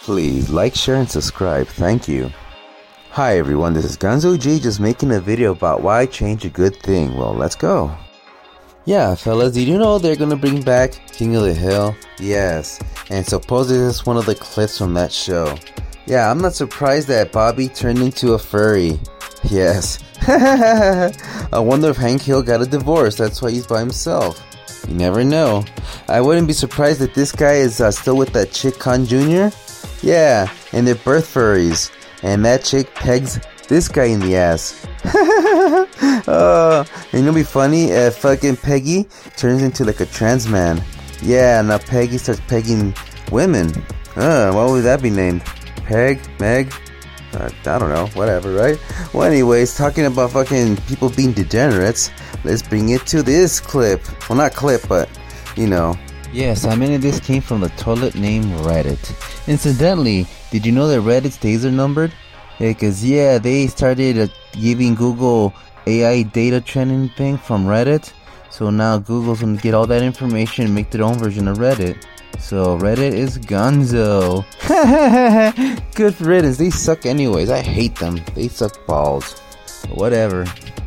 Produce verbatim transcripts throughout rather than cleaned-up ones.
Please like, share, and subscribe. Thank you. Hi everyone, this is Gonzo G just making a video about why change a good thing. Well, let's go. Yeah, fellas, did you know they're gonna bring back King of the Hill? Yes, and supposedly this is one of the clips from that show. Yeah, I'm not surprised that Bobby turned into a furry. Yes. I wonder if Hank Hill got a divorce, that's why he's by himself. You never know. I wouldn't be surprised if this guy is uh, still with that chick Khan Junior Yeah, and they're birth furries. And that chick pegs this guy in the ass. uh, and it'll be funny if fucking Peggy turns into like a trans man. Yeah, now Peggy starts pegging women. Uh, what would that be named? Peg? Meg? Uh, I don't know, whatever, right? Well, anyways, talking about fucking people being degenerates, let's bring it to this clip. Well, not clip, but, you know. Yes, I mean, this came from the toilet named Reddit. Incidentally, did you know that Reddit's days are numbered? Yeah, cause yeah, they started uh, giving Google A I data training thing from Reddit. So now Google's gonna get all that information and make their own version of Reddit. So Reddit is gonzo. Good riddance. They suck anyways. I hate them. They suck balls. But whatever.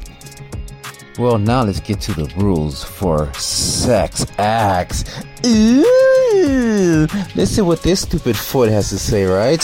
Well, now let's get to the rules for sex acts. Ooh, let's see what this stupid foot has to say, right?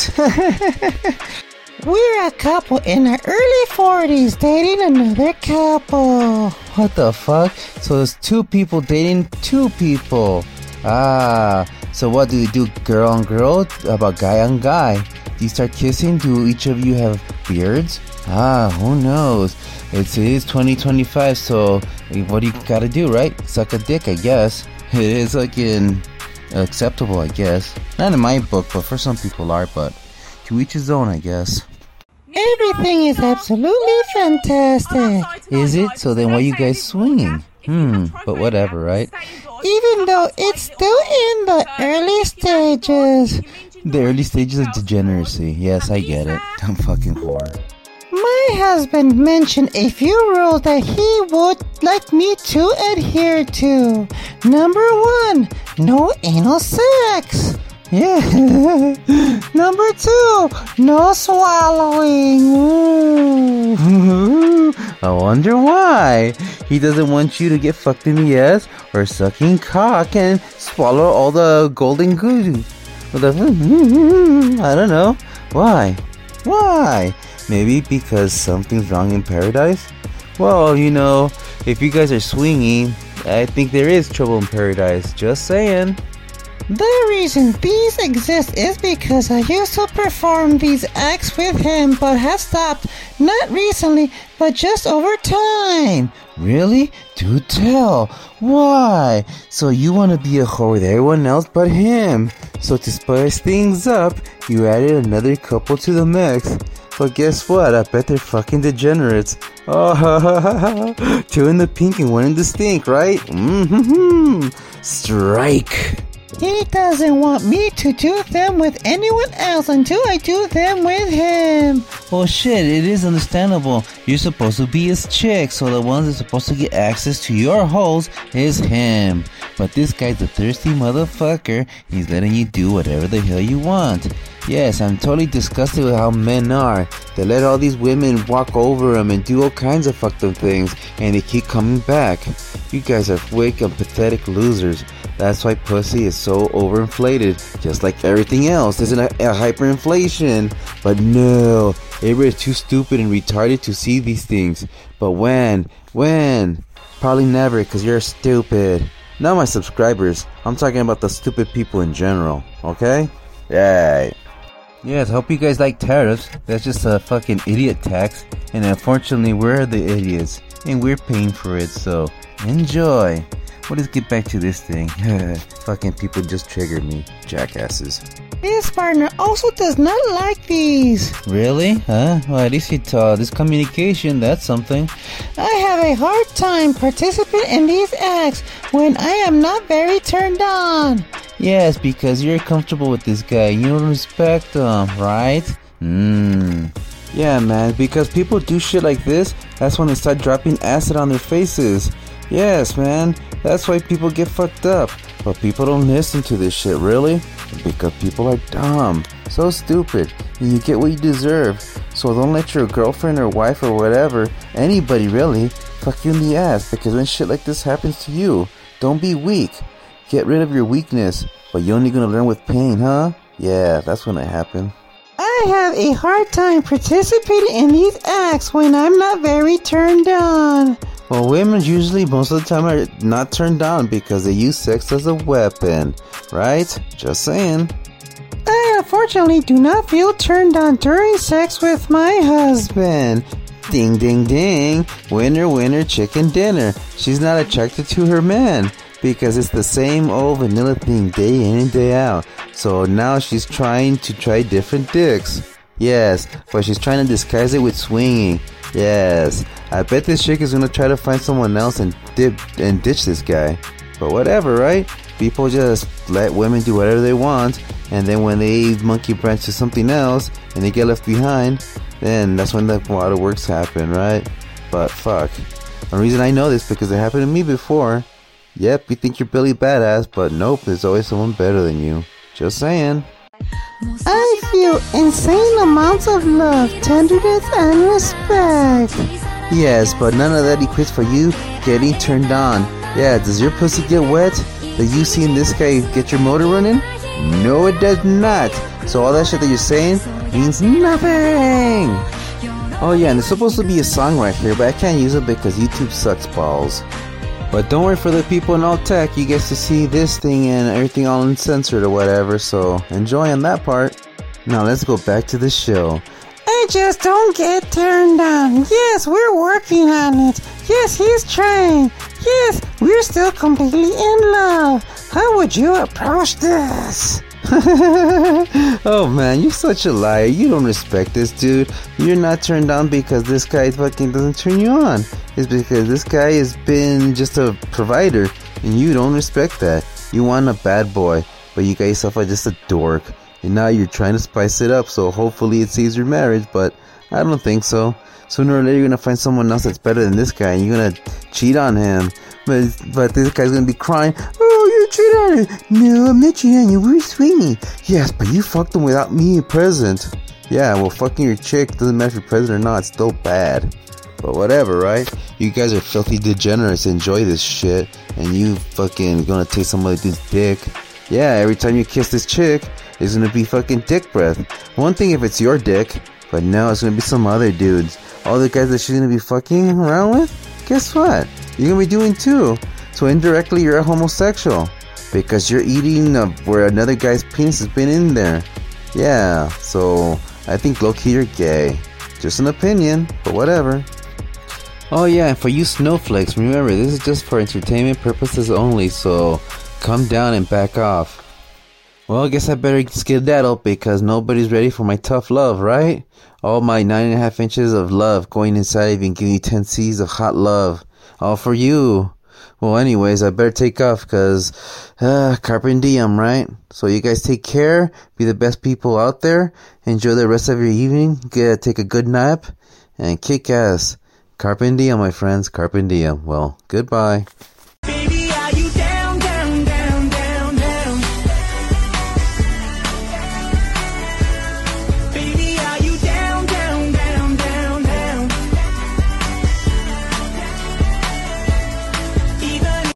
We're a couple in our early forties dating another couple. What the fuck? So there's two people dating two people. Ah, so what do you do, girl on girl? How about guy on guy? Do you start kissing? Do each of you have beards? Ah, who knows? It's, it is twenty twenty-five, so what do you gotta do, right? Suck a dick, I guess. It is like in acceptable, I guess. Not in my book, but for some people are, but to each his own, I guess. Everything is absolutely fantastic. Is it? So then why are you guys swinging? Hmm, but whatever, right? Even though it's still in the early stages. The early stages of degeneracy. Yes, I get it. I'm fucking whore. My husband mentioned a few rules that he would like me to adhere to. Number one, no anal sex. Yeah. Number two, no swallowing. Ooh. I wonder why. He doesn't want you to get fucked in the ass or sucking cock and swallow all the golden goo. I don't know. Why? Why? Maybe because something's wrong in paradise? Well, you know, if you guys are swinging, I think there is trouble in paradise. Just saying. The reason these exist is because I used to perform these acts with him, but have stopped. Not recently, but just over time. Really? Do tell. Why? So you want to be a whore with everyone else but him. So to spice things up, you added another couple to the mix. But guess what? I bet they're fucking degenerates. Oh, two in the pink and one in the stink, right? Mm-hmm. Strike. He doesn't want me to do them with anyone else until I do them with him. Well, shit, it is understandable. You're supposed to be his chick, so the one that's supposed to get access to your holes is him. But this guy's a thirsty motherfucker. He's letting you do whatever the hell you want. Yes, I'm totally disgusted with how men are. They let all these women walk over them and do all kinds of fucked up things, and they keep coming back. You guys are weak and pathetic losers. That's why pussy is so overinflated, just like everything else. There's a, a hyperinflation. But no, everybody's too stupid and retarded to see these things. But when? When? Probably never, because you're stupid. Not my subscribers. I'm talking about the stupid people in general, okay? Yay. Yes, hope you guys like tariffs. That's just a fucking idiot tax. And unfortunately, we're the idiots. And we're paying for it, so enjoy. Well, let's get back to this thing. Fucking people just triggered me. Jackasses. His partner also does not like these. Really? Huh? Well, at least he taught this communication. That's something. I have a hard time participating in these acts when I am not very turned on. Yes, because you're comfortable with this guy. You don't respect him, right? Mmm. Yeah, man, because people do shit like this, that's when they start dropping acid on their faces. Yes, man, that's why people get fucked up. But people don't listen to this shit, really? Because people are dumb, so stupid, and you get what you deserve. So don't let your girlfriend or wife or whatever, anybody really, fuck you in the ass, because when shit like this happens to you, don't be weak. Get rid of your weakness, but you're only gonna learn with pain, huh? Yeah, that's when it happened. I have a hard time participating in these acts when I'm not very turned on. Well, women usually most of the time are not turned on because they use sex as a weapon, right? Just saying. I unfortunately do not feel turned on during sex with my husband. Ding, ding, ding. Winner, winner, chicken dinner. She's not attracted to her man because it's the same old vanilla thing day in and day out. So now she's trying to try different dicks. Yes, but she's trying to disguise it with swinging. Yes, I bet this chick is gonna try to find someone else and dip and ditch this guy. But whatever, right? People just let women do whatever they want, and then when they monkey branch to something else and they get left behind, then that's when the waterworks happen, right? But fuck. The reason I know this because it happened to me before. Yep, you think you're Billy Badass, but nope, there's always someone better than you. Just saying. I feel insane amounts of love, tenderness, and respect. Yes, but none of that equates for you getting turned on. Yeah, does your pussy get wet? That you seeing this guy get your motor running? No, it does not. So all that shit that you're saying means nothing. Oh yeah, and there's supposed to be a song right here, but I can't use it because YouTube sucks balls. But don't worry, for the people in all tech, you get to see this thing and everything all uncensored or whatever, so enjoy on that part. Now let's go back to the show. I just don't get turned on. Yes, we're working on it. Yes, he's trying. Yes, we're still completely in love. How would you approach this? Oh man, you're such a liar. You don't respect this dude. You're not turned on because this guy fucking doesn't turn you on. It's because this guy has been just a provider and you don't respect that. You want a bad boy, but you got yourself like just a dork. And now you're trying to spice it up, so hopefully it saves your marriage, but I don't think so. Sooner or later you're gonna find someone else that's better than this guy and you're gonna cheat on him. But but this guy's gonna be crying, oh, you cheated on him. No, I'm not cheating on you, we're swinging. Yes, but you fucked him without me present. Yeah, well, fucking your chick, doesn't matter if you're present or not, it's still bad. But whatever, right? You guys are filthy degenerates, enjoy this shit. And you fucking gonna take some other dude's dick. Yeah, every time you kiss this chick, it's gonna be fucking dick breath. One thing if it's your dick, but now it's gonna be some other dudes. All the guys that she's gonna be fucking around with, guess what? You're gonna be doing too. So indirectly you're a homosexual. Because you're eating uh, where another guy's penis has been in there. Yeah, so I think low-key you're gay. Just an opinion, but whatever. Oh yeah, and for you snowflakes, remember this is just for entertainment purposes only, so calm down and back off. Well, I guess I better skedaddle because nobody's ready for my tough love, right? All my nine and a half inches of love going inside of you and giving you ten C's of hot love. All for you. Well, anyways, I better take off because, uh, carpe diem, right? So you guys take care, be the best people out there, enjoy the rest of your evening, get, take a good nap, and kick ass. Carpe diem, my friends, carpe diem. Well, goodbye.